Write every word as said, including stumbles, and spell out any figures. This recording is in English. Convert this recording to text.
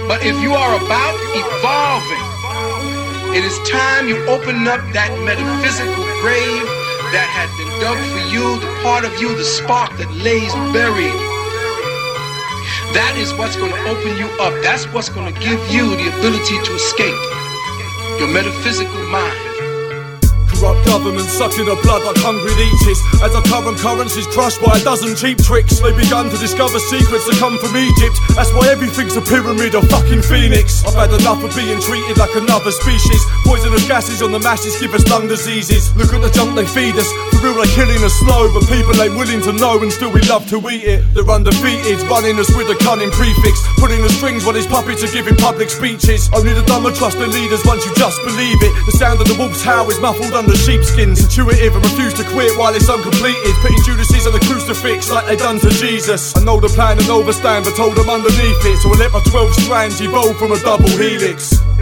But if you are about evolving, it is time you open up that metaphysical grave that had been dug for you, the part of you, the spark that lays buried. That is what's going to open you up. That's what's going to give you the ability to escape your metaphysical mind. Corrupt governments sucking the blood like hungry leeches. As our current currency's crushed by a dozen cheap tricks, they begun to discover secrets that come from Egypt. That's why everything's a pyramid or fucking phoenix. I've had enough of being treated like another species. Poisonous gases on the masses give us lung diseases. Look at the junk they feed us. For real they're killing us slow, but people ain't willing to know and still we love to eat it. They're undefeated, running us with a cunning prefix, pulling the strings while these puppets are giving public speeches. Only the dumb will trust their leaders once you just believe it. The sound of the wolf's howl is muffled under sheepskins, intuitive and refuse to quit while it's uncompleted, putting Judases on the crucifix like they done to Jesus. I know the plan and overstand, but told them underneath it, so I let my twelve strands evolve from a double helix.